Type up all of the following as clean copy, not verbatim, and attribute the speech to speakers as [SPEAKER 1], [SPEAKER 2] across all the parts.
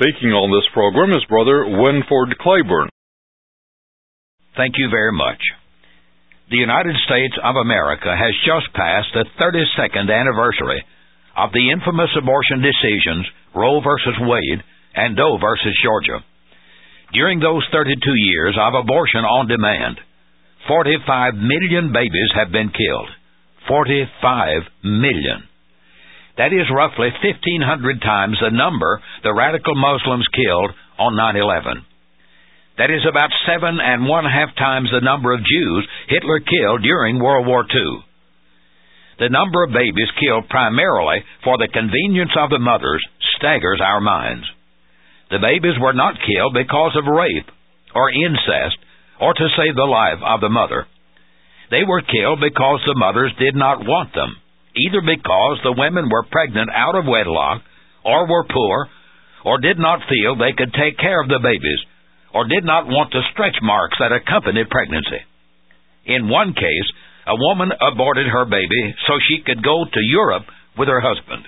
[SPEAKER 1] Speaking on this program is Brother Winford Claiborne.
[SPEAKER 2] Thank you very much. The United States of America has just passed the 32nd anniversary of the infamous abortion decisions Roe v. Wade and Doe v. Georgia. During those 32 years of abortion on demand, 45 million babies have been killed. 45 million. That is roughly 1,500 times the number the radical Muslims killed on 9/11. That is about 7.5 times the number of Jews Hitler killed during World War II. The number of babies killed primarily for the convenience of the mothers staggers our minds. The babies were not killed because of rape or incest or to save the life of the mother. They were killed because the mothers did not want them, either because the women were pregnant out of wedlock, or were poor, or did not feel they could take care of the babies, or did not want the stretch marks that accompanied pregnancy. In one case, a woman aborted her baby so she could go to Europe with her husband.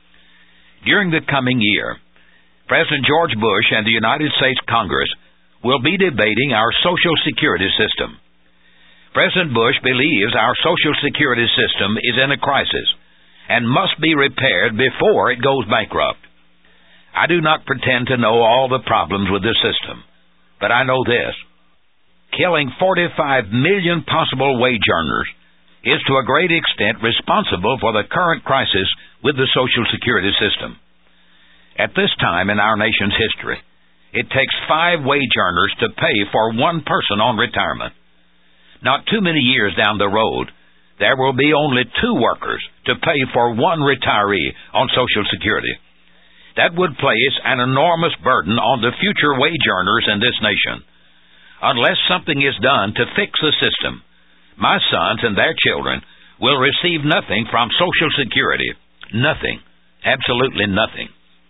[SPEAKER 2] During the coming year, President George Bush and the United States Congress will be debating our Social Security system. President Bush believes our Social Security system is in a crisis and must be repaired before it goes bankrupt. I do not pretend to know all the problems with this system, but I know this. Killing 45 million possible wage earners is to a great extent responsible for the current crisis with the Social Security system. At this time in our nation's history, it takes 5 wage earners to pay for one person on retirement. Not too many years down the road, there will be only 2 workers to pay for one retiree on Social Security. That would place an enormous burden on the future wage earners in this nation. Unless something is done to fix the system, my sons and their children will receive nothing from Social Security. Nothing. Absolutely nothing.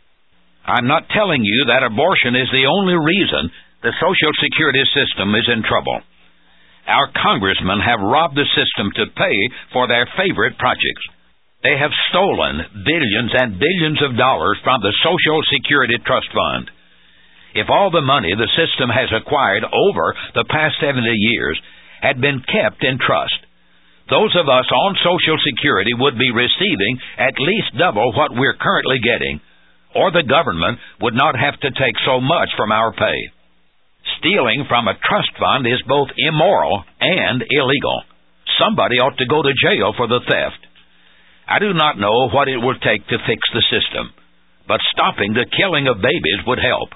[SPEAKER 2] I'm not telling you that abortion is the only reason the Social Security system is in trouble. Our congressmen have robbed the system to pay for their favorite projects. They have stolen billions and billions of dollars from the Social Security Trust Fund. If all the money the system has acquired over the past 70 years had been kept in trust, those of us on Social Security would be receiving at least double what we're currently getting, or the government would not have to take so much from our pay. Stealing from a trust fund is both immoral and illegal. Somebody ought to go to jail for the theft. I do not know what it will take to fix the system, but stopping the killing of babies would help.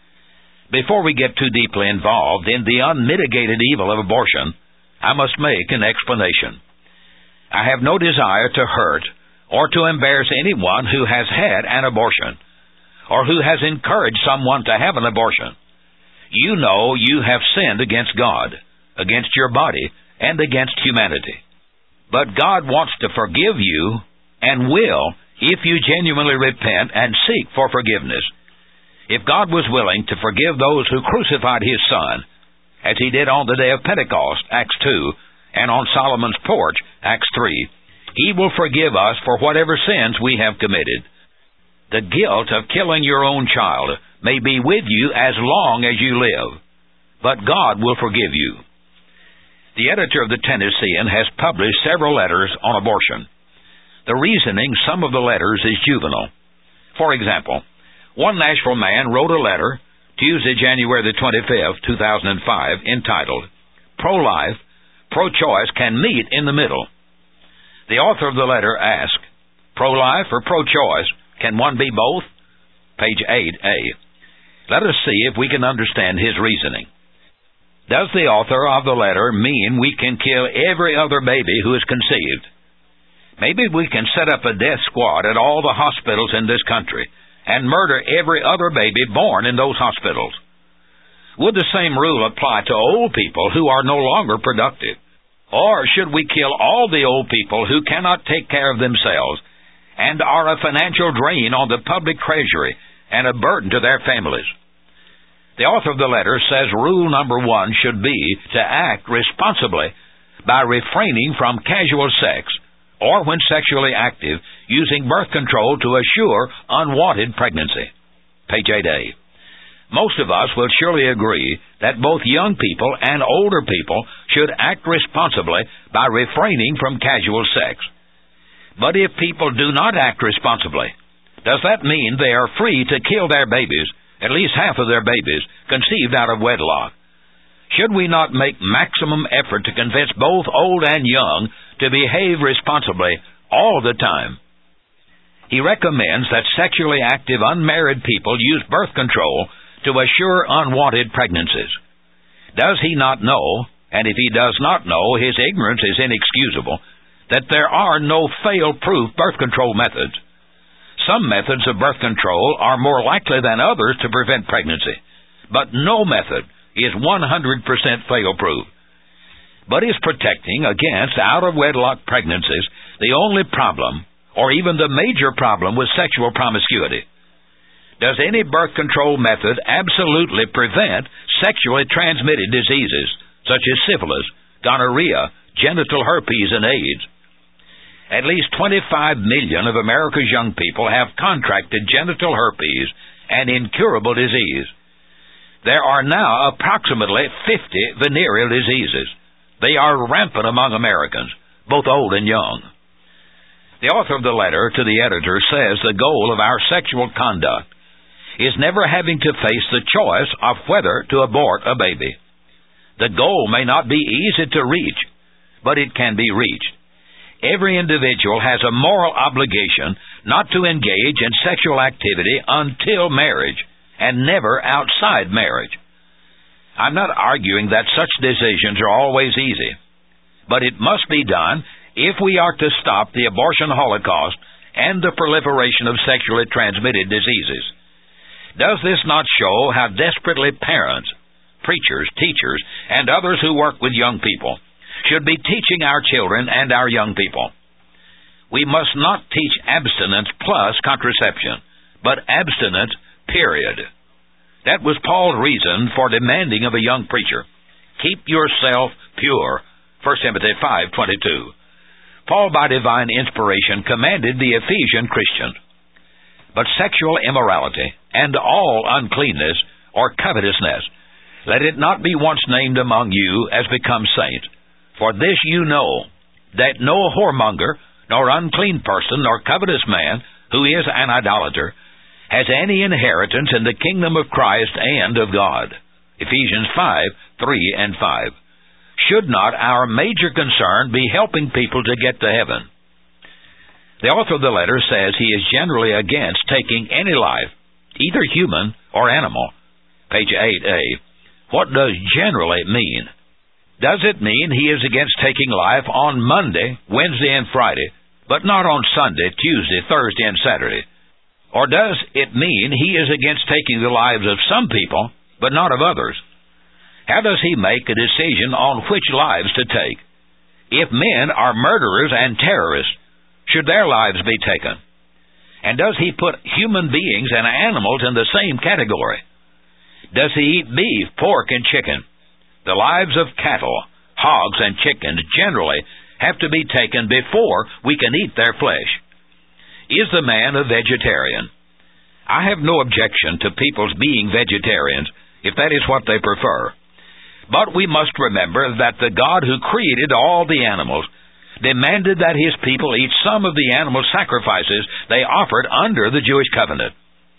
[SPEAKER 2] Before we get too deeply involved in the unmitigated evil of abortion, I must make an explanation. I have no desire to hurt or to embarrass anyone who has had an abortion, or who has encouraged someone to have an abortion. You know you have sinned against God, against your body, and against humanity. But God wants to forgive you, and will, if you genuinely repent and seek for forgiveness. If God was willing to forgive those who crucified His Son, as He did on the day of Pentecost, Acts 2, and on Solomon's porch, Acts 3, He will forgive us for whatever sins we have committed. The guilt of killing your own child may be with you as long as you live, but God will forgive you. The editor of the Tennessean has published several letters on abortion. The reasoning some of the letters is juvenile. For example, one Nashville man wrote a letter, Tuesday, January the 25th, 2005, entitled, "Pro-Life, Pro-Choice Can Meet in the Middle." The author of the letter asked, "Pro-life or pro-choice, can one be both?" Page 8A. Let us see if we can understand his reasoning. Does the author of the letter mean we can kill every other baby who is conceived? Maybe we can set up a death squad at all the hospitals in this country and murder every other baby born in those hospitals. Would the same rule apply to old people who are no longer productive? Or should we kill all the old people who cannot take care of themselves and are a financial drain on the public treasury and a burden to their families? The author of the letter says rule number 1 should be to act responsibly by refraining from casual sex, or when sexually active, using birth control to assure unwanted pregnancy. Page 8A. Most of us will surely agree that both young people and older people should act responsibly by refraining from casual sex. But if people do not act responsibly, does that mean they are free to kill their babies, at least half of their babies, conceived out of wedlock? Should we not make maximum effort to convince both old and young to behave responsibly all the time? He recommends that sexually active unmarried people use birth control to assure unwanted pregnancies. Does he not know, and if he does not know, his ignorance is inexcusable, that there are no fail-proof birth control methods? Some methods of birth control are more likely than others to prevent pregnancy, but no method is 100% fail-proof. But is protecting against out-of-wedlock pregnancies the only problem, or even the major problem with sexual promiscuity? Does any birth control method absolutely prevent sexually transmitted diseases, such as syphilis, gonorrhea, genital herpes, and AIDS? At least 25 million of America's young people have contracted genital herpes, an incurable disease. There are now approximately 50 venereal diseases. They are rampant among Americans, both old and young. The author of the letter to the editor says the goal of our sexual conduct is never having to face the choice of whether to abort a baby. The goal may not be easy to reach, but it can be reached. Every individual has a moral obligation not to engage in sexual activity until marriage, and never outside marriage. I'm not arguing that such decisions are always easy, but it must be done if we are to stop the abortion holocaust and the proliferation of sexually transmitted diseases. Does this not show how desperately parents, preachers, teachers, and others who work with young people should be teaching our children and our young people? We must not teach abstinence plus contraception, but abstinence, period. That was Paul's reason for demanding of a young preacher, keep yourself pure, 1 Timothy 5:22. Paul, by divine inspiration, commanded the Ephesian Christians. But sexual immorality and all uncleanness or covetousness, let it not be once named among you as becomes saints. For this you know, that no whoremonger, nor unclean person, nor covetous man, who is an idolater, has any inheritance in the kingdom of Christ and of God. Ephesians 5:3 and 5. Should not our major concern be helping people to get to heaven? The author of the letter says he is generally against taking any life, either human or animal. Page 8a. What does generally mean? Does it mean he is against taking life on Monday, Wednesday, and Friday, but not on Sunday, Tuesday, Thursday, and Saturday? Or does it mean he is against taking the lives of some people, but not of others? How does he make a decision on which lives to take? If men are murderers and terrorists, should their lives be taken? And does he put human beings and animals in the same category? Does he eat beef, pork, and chicken? The lives of cattle, hogs, and chickens generally have to be taken before we can eat their flesh. Is the man a vegetarian? I have no objection to people's being vegetarians, if that is what they prefer. But we must remember that the God who created all the animals demanded that his people eat some of the animal sacrifices they offered under the Jewish covenant.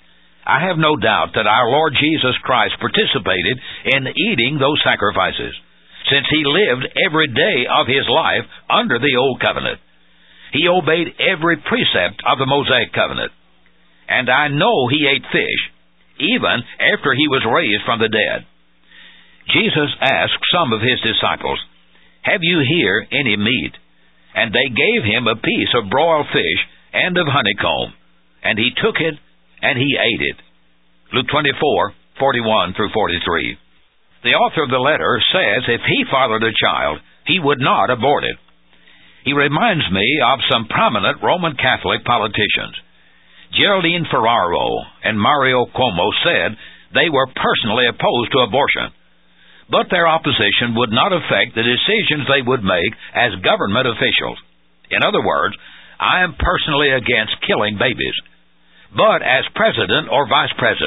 [SPEAKER 2] I have no doubt that our Lord Jesus Christ participated in eating those sacrifices, since he lived every day of his life under the old covenant. He obeyed every precept of the Mosaic covenant. And I know he ate fish, even after he was raised from the dead. Jesus asked some of his disciples, "Have you here any meat?" And they gave him a piece of broiled fish and of honeycomb, and he took it and he ate it. Luke 24:41 through 43. The author of the letter says if he fathered a child, he would not abort it. He reminds me of some prominent Roman Catholic politicians. Geraldine Ferraro and Mario Cuomo said they were personally opposed to abortion, but their opposition would not affect the decisions they would make as government officials. In other words, I am personally against killing babies, but as president or vice president,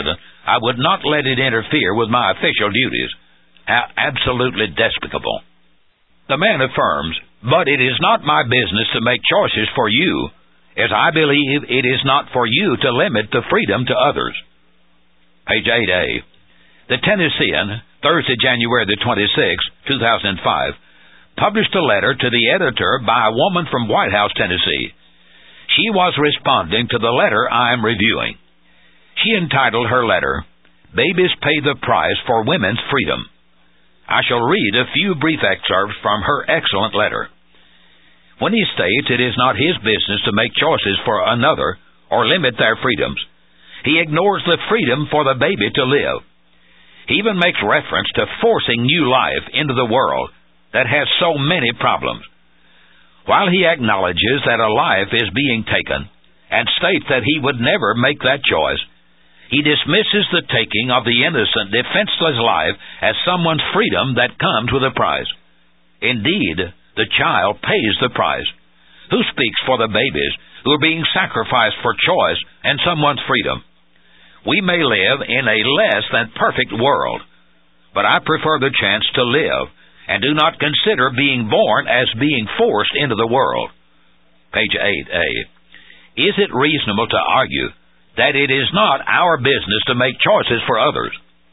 [SPEAKER 2] I would not let it interfere with my official duties. How absolutely despicable. The man affirms, but it is not my business to make choices for you, as I believe it is not for you to limit the freedom to others. Page 8A. The Tennessean, Thursday, January the 26th, 2005, published a letter to the editor by a woman from White House, Tennessee. She was responding to the letter I am reviewing. She entitled her letter, "Babies Pay the Price for Women's Freedom." I shall read a few brief excerpts from her excellent letter. When he states it is not his business to make choices for another or limit their freedoms, he ignores the freedom for the baby to live. He even makes reference to forcing new life into the world that has so many problems. While he acknowledges that a life is being taken and states that he would never make that choice, he dismisses the taking of the innocent, defenseless life as someone's freedom that comes with a price. Indeed, the child pays the price. Who speaks for the babies who are being sacrificed for choice and someone's freedom? We may live in a less than perfect world, but I prefer the chance to live and do not consider being born as being forced into the world. Page 8A. Is it reasonable to argue that it is not our business to make choices for others?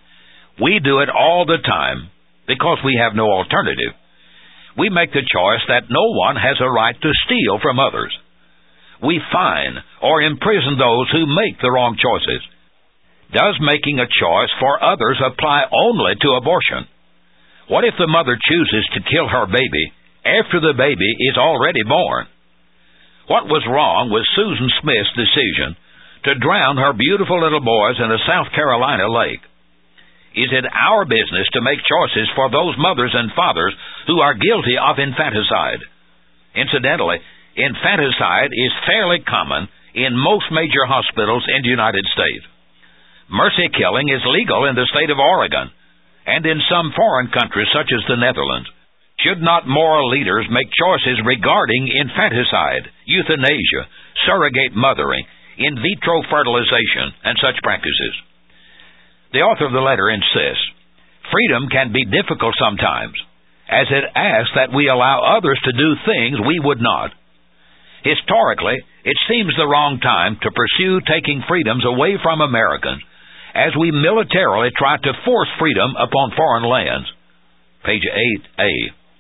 [SPEAKER 2] We do it all the time because we have no alternative. We make the choice that no one has a right to steal from others. We fine or imprison those who make the wrong choices. Does making a choice for others apply only to abortion? What if the mother chooses to kill her baby after the baby is already born? What was wrong with Susan Smith's decision to drown her beautiful little boys in a South Carolina lake? Is it our business to make choices for those mothers and fathers who are guilty of infanticide? Incidentally, infanticide is fairly common in most major hospitals in the United States. Mercy killing is legal in the state of Oregon and in some foreign countries such as the Netherlands. Should not moral leaders make choices regarding infanticide, euthanasia, surrogate mothering, in vitro fertilization, and such practices? The author of the letter insists, freedom can be difficult sometimes, as it asks that we allow others to do things we would not. Historically, it seems the wrong time to pursue taking freedoms away from Americans as we militarily try to force freedom upon foreign lands. Page 8A.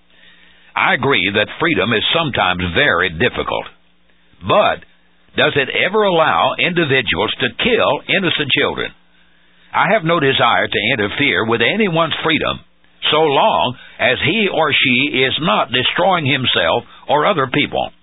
[SPEAKER 2] I agree that freedom is sometimes very difficult, but does it ever allow individuals to kill innocent children? I have no desire to interfere with anyone's freedom so long as he or she is not destroying himself or other people.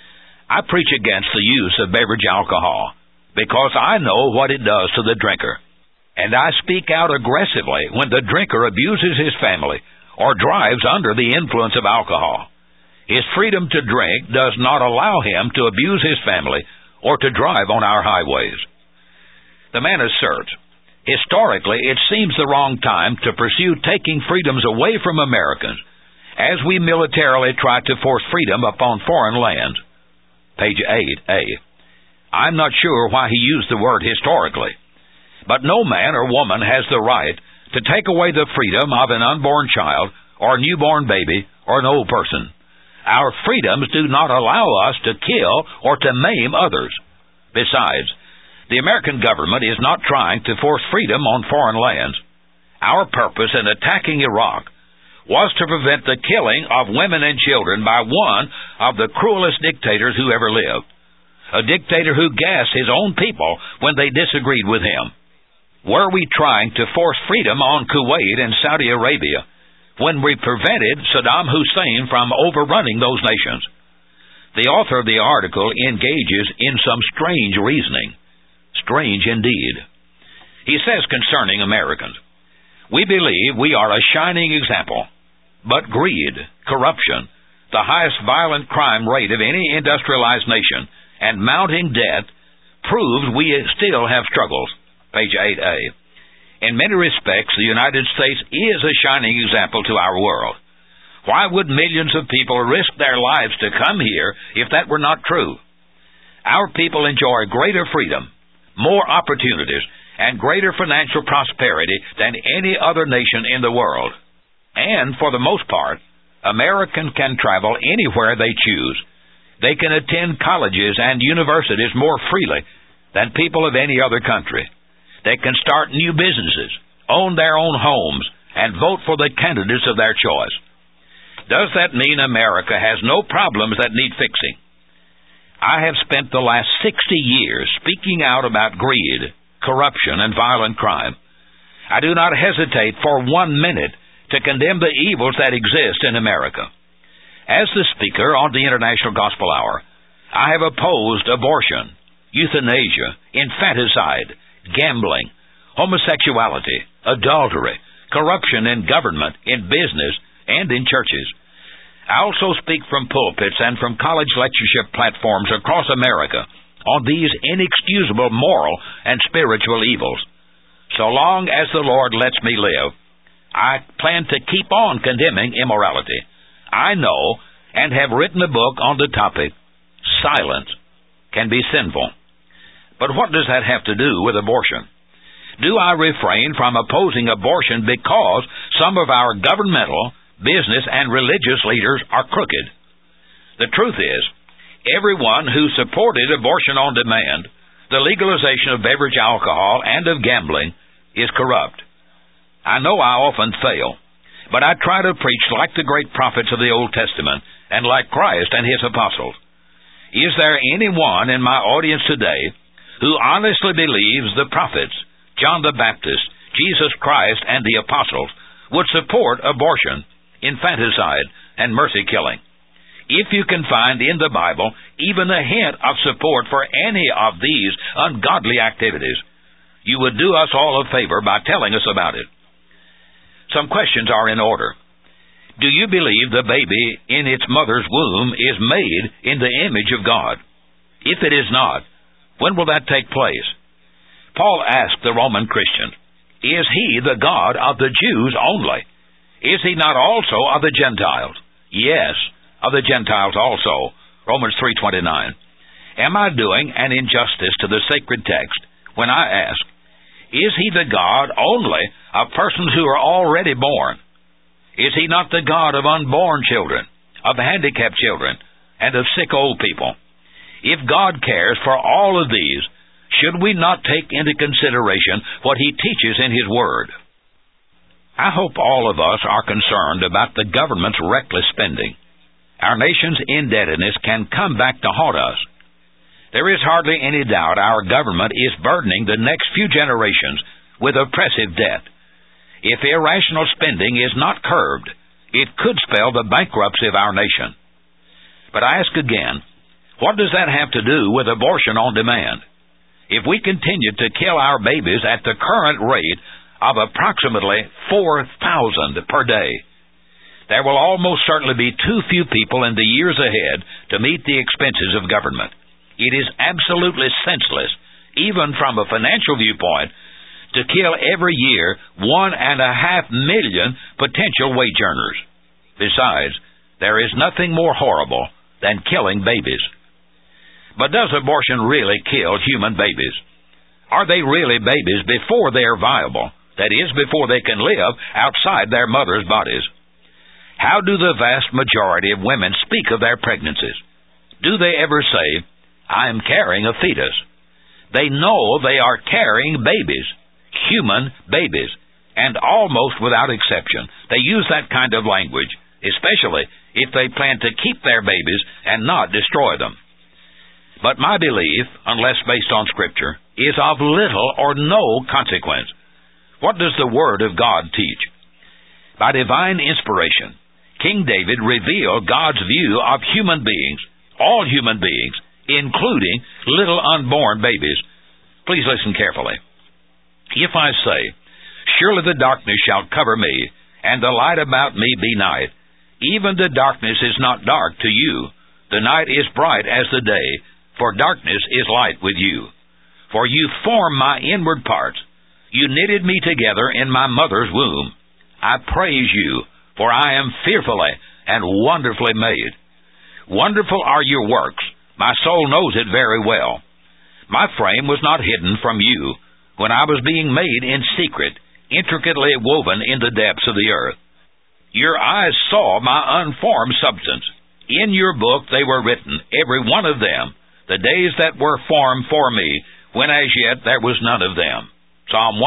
[SPEAKER 2] I preach against the use of beverage alcohol because I know what it does to the drinker, and I speak out aggressively when the drinker abuses his family or drives under the influence of alcohol. His freedom to drink does not allow him to abuse his family or to drive on our highways. The man asserts, historically, it seems the wrong time to pursue taking freedoms away from Americans as we militarily try to force freedom upon foreign lands. Page 8A. I'm not sure why he used the word historically, but no man or woman has the right to take away the freedom of an unborn child or newborn baby or an old person. Our freedoms do not allow us to kill or to maim others. Besides, the American government is not trying to force freedom on foreign lands. Our purpose in attacking Iraq was to prevent the killing of women and children by one of the cruelest dictators who ever lived, a dictator who gassed his own people when they disagreed with him. Were we trying to force freedom on Kuwait and Saudi Arabia when we prevented Saddam Hussein from overrunning those nations? The author of the article engages in some strange reasoning. Strange indeed. He says concerning Americans, we believe we are a shining example, but greed, corruption, the highest violent crime rate of any industrialized nation, and mounting debt proves we still have struggles. Page 8A. In many respects, the United States is a shining example to our world. Why would millions of people risk their lives to come here if that were not true? Our people enjoy greater freedom, more opportunities, and greater financial prosperity than any other nation in the world. And, for the most part, Americans can travel anywhere they choose. They can attend colleges and universities more freely than people of any other country. They can start new businesses, own their own homes, and vote for the candidates of their choice. Does that mean America has no problems that need fixing? I have spent the last 60 years speaking out about greed, corruption, and violent crime. I do not hesitate for 1 minute to condemn the evils that exist in America. As the speaker on the International Gospel Hour, I have opposed abortion, euthanasia, infanticide, gambling, homosexuality, adultery, corruption in government, in business, and in churches. I also speak from pulpits and from college lectureship platforms across America on these inexcusable moral and spiritual evils. So long as the Lord lets me live, I plan to keep on condemning immorality. I know and have written a book on the topic, Silence Can Be Sinful. But what does that have to do with abortion? Do I refrain from opposing abortion because some of our governmental, business, and religious leaders are crooked? The truth is, everyone who supported abortion on demand, the legalization of beverage alcohol, and of gambling is corrupt. I know I often fail, but I try to preach like the great prophets of the Old Testament and like Christ and His apostles. Is there anyone in my audience today who honestly believes the prophets, John the Baptist, Jesus Christ, and the apostles would support abortion, infanticide, and mercy-killing? If you can find in the Bible even a hint of support for any of these ungodly activities, you would do us all a favor by telling us about it. Some questions are in order. Do you believe the baby in its mother's womb is made in the image of God? If it is not, when will that take place? Paul asked the Roman Christian, is he the God of the Jews only? Is he not also of the Gentiles? Yes, of the Gentiles also. Romans 3:29. Am I doing an injustice to the sacred text when I ask, is he the God only of persons who are already born? Is he not the God of unborn children, of handicapped children, and of sick old people? If God cares for all of these, should we not take into consideration what He teaches in His Word? I hope all of us are concerned about the government's reckless spending. Our nation's indebtedness can come back to haunt us. There is hardly any doubt our government is burdening the next few generations with oppressive debt. If irrational spending is not curbed, it could spell the bankruptcy of our nation. But I ask again, what does that have to do with abortion on demand? If we continue to kill our babies at the current rate of approximately 4,000 per day, there will almost certainly be too few people in the years ahead to meet the expenses of government. It is absolutely senseless, even from a financial viewpoint, to kill every year 1.5 million potential wage earners. Besides, there is nothing more horrible than killing babies. But does abortion really kill human babies? Are they really babies before they are viable? That is, before they can live outside their mother's bodies? How do the vast majority of women speak of their pregnancies? Do they ever say, I am carrying a fetus? They know they are carrying babies, human babies, and almost without exception, they use that kind of language, especially if they plan to keep their babies and not destroy them. But my belief, unless based on Scripture, is of little or no consequence. What does the Word of God teach? By divine inspiration, King David revealed God's view of human beings, all human beings, including little unborn babies. Please listen carefully. If I say, surely the darkness shall cover me, and the light about me be night, even the darkness is not dark to you. The night is bright as the day, for darkness is light with you. For you formed my inward parts. You knitted me together in my mother's womb. I praise you, for I am fearfully and wonderfully made. Wonderful are your works. My soul knows it very well. My frame was not hidden from you when I was being made in secret, intricately woven in the depths of the earth. Your eyes saw my unformed substance. In your book they were written, every one of them, the days that were formed for me, when as yet there was none of them. Psalm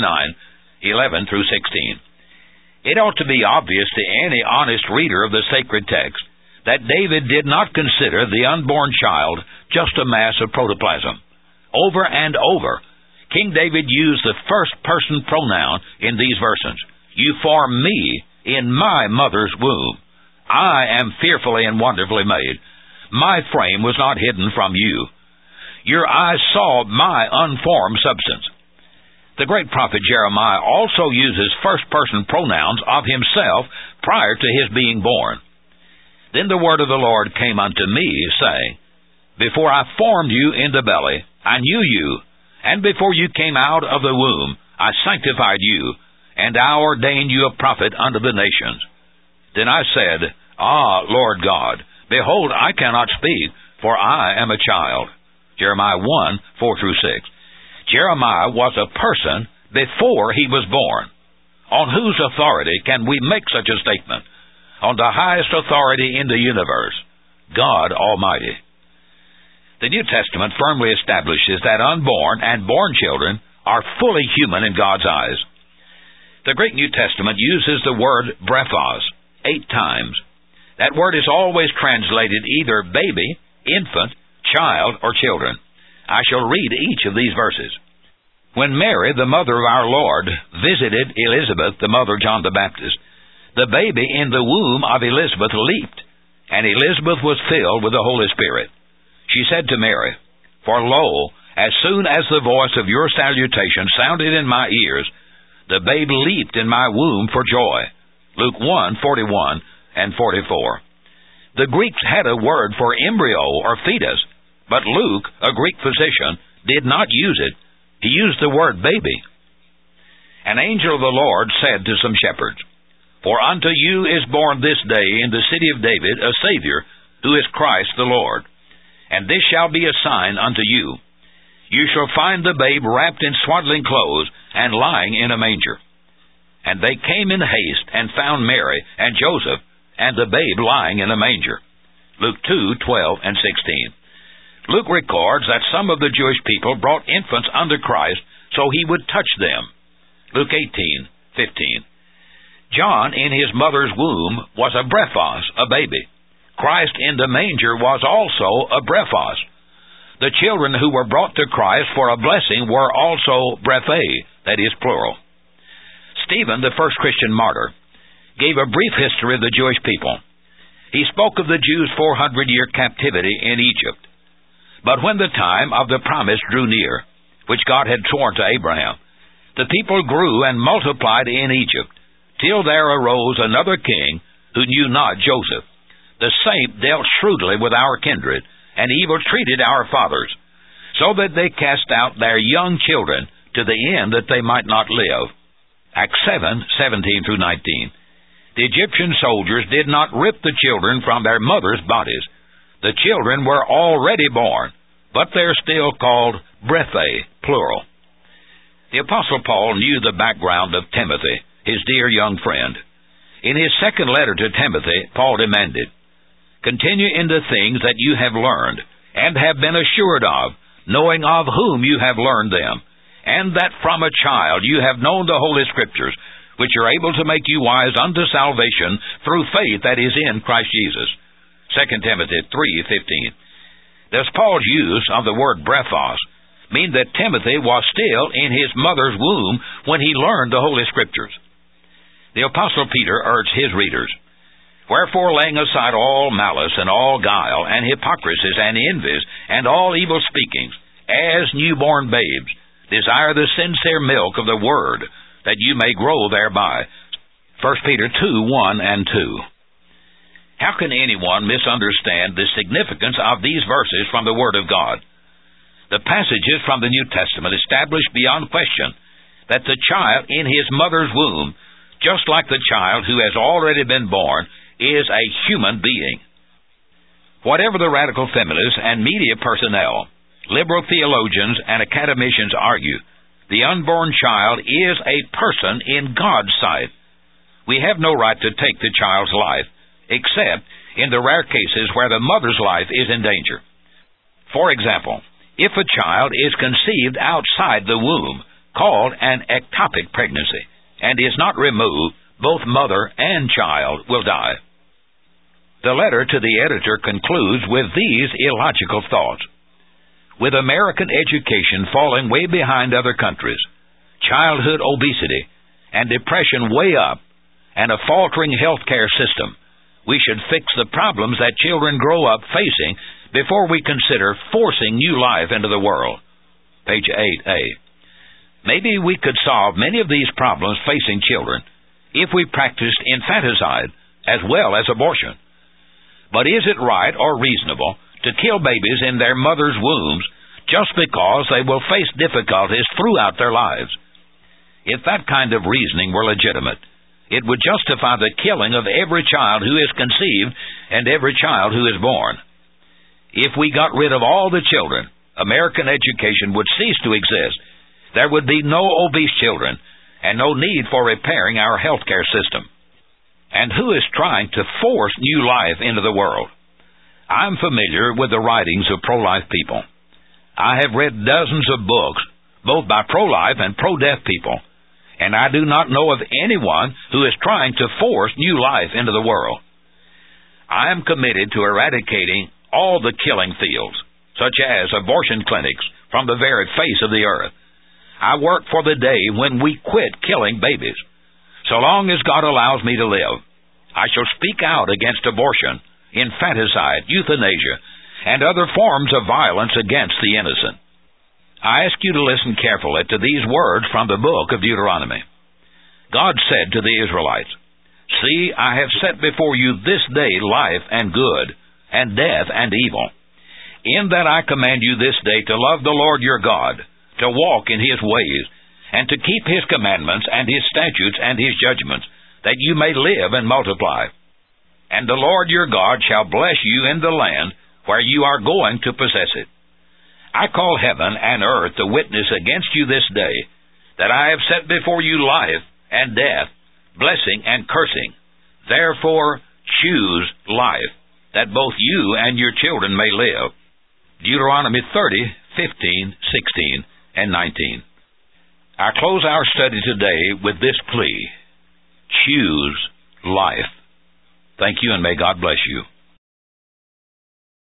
[SPEAKER 2] 139:11 through 16. It ought to be obvious to any honest reader of the sacred text that David did not consider the unborn child just a mass of protoplasm. Over and over, King David used the first-person pronoun in these verses. You formed me in my mother's womb. I am fearfully and wonderfully made. My frame was not hidden from you. Your eyes saw my unformed substance. The great prophet Jeremiah also uses first-person pronouns of himself prior to his being born. Then the word of the Lord came unto me, saying, Before I formed you in the belly, I knew you, and before you came out of the womb, I sanctified you, and I ordained you a prophet unto the nations. Then I said, Ah, Lord God, behold, I cannot speak, for I am a child. Jeremiah 1:4 through 6. Jeremiah was a person before he was born. On whose authority can we make such a statement? On the highest authority in the universe, God Almighty. The New Testament firmly establishes that unborn and born children are fully human in God's eyes. The great New Testament uses the word brephos 8 times. That word is always translated either baby, infant, child, or children. I shall read each of these verses. When Mary, the mother of our Lord, visited Elizabeth, the mother of John the Baptist, the baby in the womb of Elizabeth leaped, and Elizabeth was filled with the Holy Spirit. She said to Mary, For lo, as soon as the voice of your salutation sounded in my ears, the babe leaped in my womb for joy. Luke 1:41 and 44. The Greeks had a word for embryo or fetus, but Luke, a Greek physician, did not use it. He used the word baby. An angel of the Lord said to some shepherds, For unto you is born this day in the city of David a Savior, who is Christ the Lord. And this shall be a sign unto you. You shall find the babe wrapped in swaddling clothes and lying in a manger. And they came in haste and found Mary and Joseph and the babe lying in a manger. Luke 2:12 and 16. Luke records that some of the Jewish people brought infants unto Christ so he would touch them. Luke 18:15. John in his mother's womb was a brephos, a baby. Christ in the manger was also a brephos. The children who were brought to Christ for a blessing were also brephae, that is plural. Stephen, the first Christian martyr, gave a brief history of the Jewish people. He spoke of the Jews' 400-year captivity in Egypt. But when the time of the promise drew near, which God had sworn to Abraham, the people grew and multiplied in Egypt, till there arose another king who knew not Joseph. The same dealt shrewdly with our kindred, and evil treated our fathers, so that they cast out their young children to the end that they might not live. Acts 7:17 through 19. The Egyptian soldiers did not rip the children from their mothers' bodies. The children were already born, but they're still called brephae, plural. The Apostle Paul knew the background of Timothy, his dear young friend. In his second letter to Timothy, Paul demanded, Continue in the things that you have learned, and have been assured of, knowing of whom you have learned them, and that from a child you have known the Holy Scriptures, which are able to make you wise unto salvation through faith that is in Christ Jesus. 2 Timothy 3:15. Does Paul's use of the word brephos mean that Timothy was still in his mother's womb when he learned the Holy Scriptures? The Apostle Peter urged his readers, Wherefore, laying aside all malice and all guile and hypocrisies and envies and all evil speakings, as newborn babes, desire the sincere milk of the Word, that you may grow thereby. 1 Peter 2:1 and 2. How can anyone misunderstand the significance of these verses from the Word of God? The passages from the New Testament establish beyond question that the child in his mother's womb, just like the child who has already been born, is a human being. Whatever the radical feminists and media personnel, liberal theologians and academicians argue, The unborn child is a person in God's sight. We have no right to take the child's life, except in the rare cases where the mother's life is in danger. For example, if a child is conceived outside the womb, called an ectopic pregnancy, and is not removed, both mother and child will die. The letter to the editor concludes with these illogical thoughts. With American education falling way behind other countries, childhood obesity and depression way up, and a faltering health care system, we should fix the problems that children grow up facing before we consider forcing new life into the world. Page 8a. Maybe we could solve many of these problems facing children if we practiced infanticide as well as abortion. But is it right or reasonable to kill babies in their mothers' wombs just because they will face difficulties throughout their lives? If that kind of reasoning were legitimate, it would justify the killing of every child who is conceived and every child who is born. If we got rid of all the children, American education would cease to exist. There would be no obese children and no need for repairing our health care system. And who is trying to force new life into the world? I'm familiar with the writings of pro-life people. I have read dozens of books, both by pro-life and pro-death people, and I do not know of anyone who is trying to force new life into the world. I am committed to eradicating all the killing fields, such as abortion clinics, from the very face of the earth. I work for the day when we quit killing babies. So long as God allows me to live, I shall speak out against abortion, infanticide, euthanasia, and other forms of violence against the innocent. I ask you to listen carefully to these words from the book of Deuteronomy. God said to the Israelites, "See, I have set before you this day life and good, and death and evil. In that I command you this day to love the Lord your God, to walk in His ways, and to keep His commandments and His statutes and His judgments, that you may live and multiply. And the Lord your God shall bless you in the land where you are going to possess it. I call heaven and earth to witness against you this day, that I have set before you life and death, blessing and cursing. Therefore choose life, that both you and your children may live." Deuteronomy 30, 15, 16, and 19. I close our study today with this plea: choose life. Thank you, and may God bless you.